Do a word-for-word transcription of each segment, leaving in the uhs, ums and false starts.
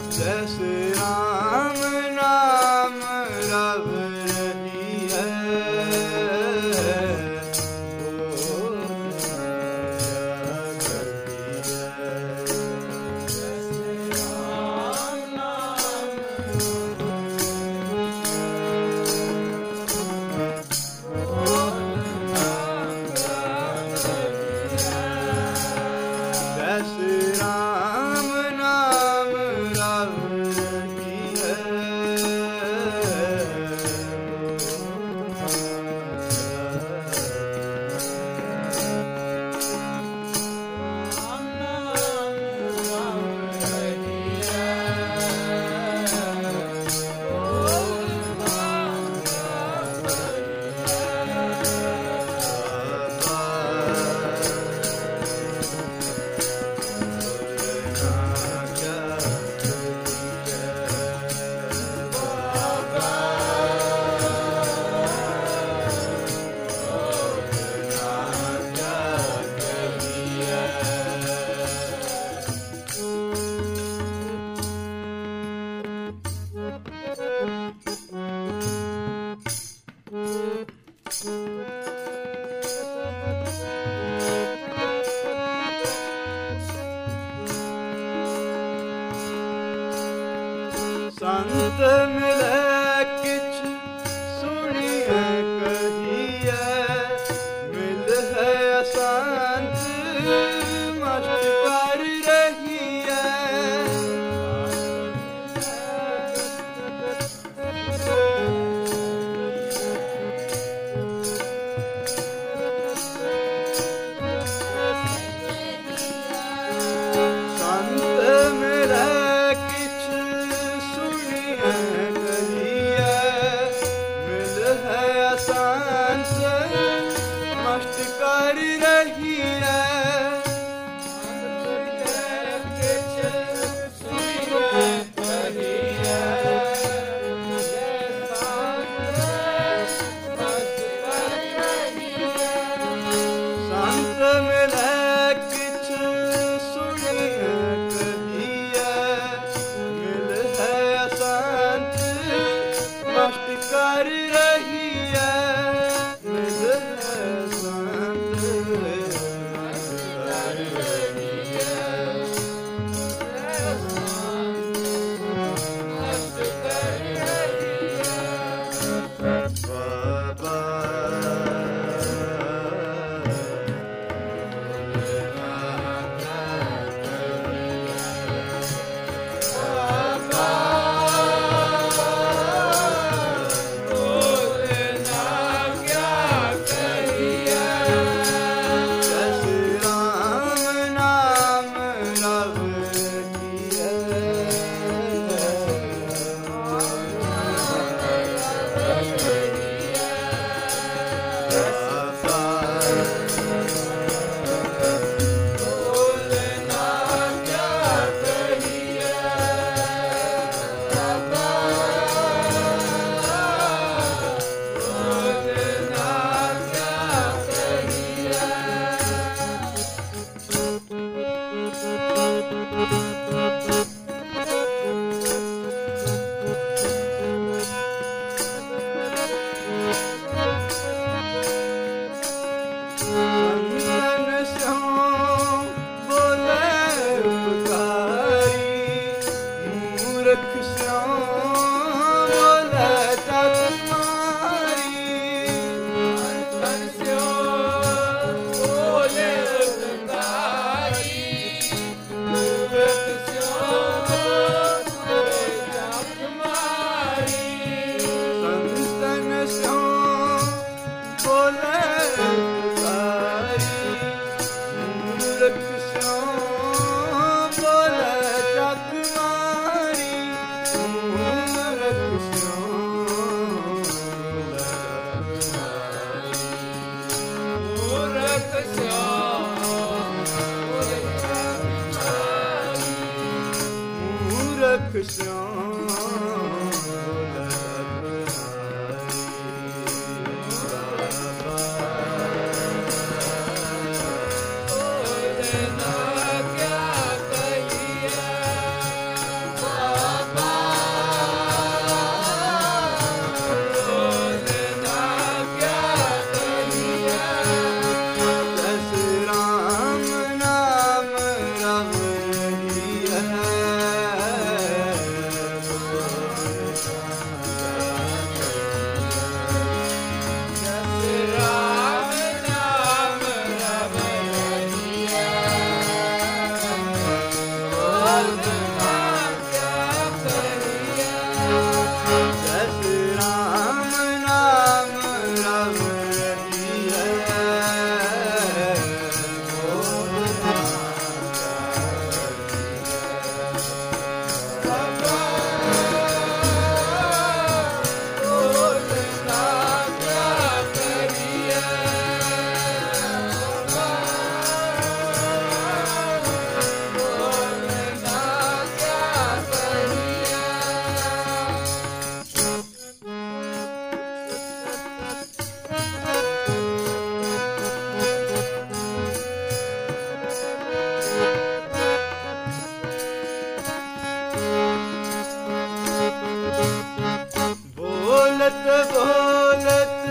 जैसे राम नाम रव रही है, वो जगती है। जैसे राम नाम जैसे राम नाम रव रही है, राम नाम रव रही है, संत मिले किछ सुनिए कहिए, मिल है असंत मस्त कर रही है। संत मिले किछ सुनिए कहिए, मिल है असंत मस्त कर रही है। किछ सुनिए कहिए, संत मिले किछ सुनिए कहिए, मिल है असंत मस्त कर रही है। मिल है असंत मस्त कर रही है, मस्त कर रही है। बाबा क्या कहिए बोलत बोलत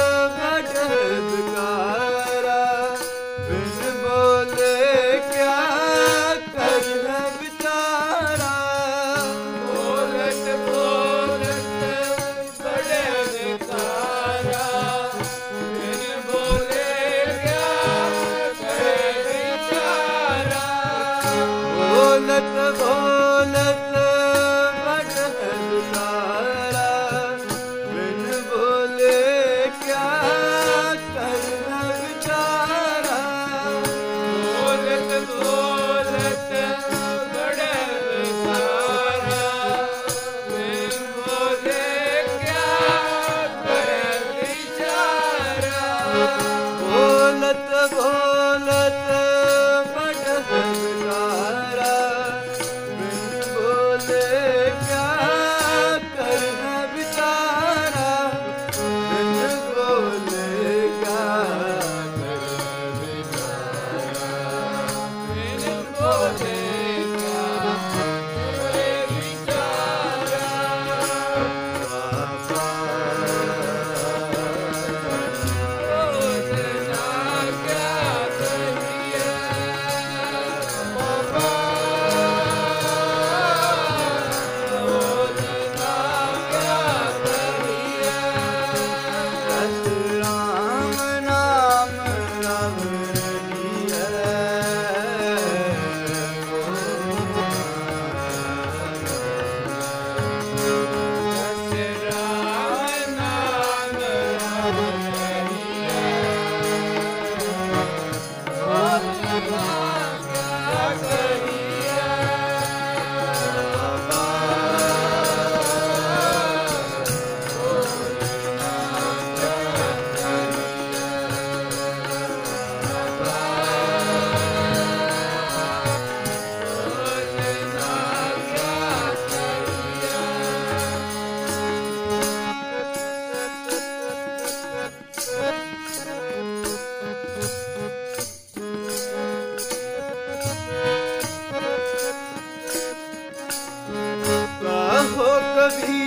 भटकारा, बिन बोले क्या करना बेचारा। बोलत बोलत बड़े बेचारा, बिन बोले क्या करे बेचारा। बोलत बोलत बड़े बेचारा, बिन बोले क्या करना बेचारा। बोलत बोलत बड़े बेचारा, बिन बोले क्या करे बेचारा। बोलत बोलत बड़े बेचारा, बिन बोले क्या करना बेचारा। बिन बोले क्या करना बेचारा। बिन बोले क्या करे बेचारा। बाबा रोजना क्या कहिए, बाबा रोजना क्या कहिए। रस राम नाम रव रहिए, रस राम नाम रव रहिए। रोजना क्या कहिए, बाबा कहो कभी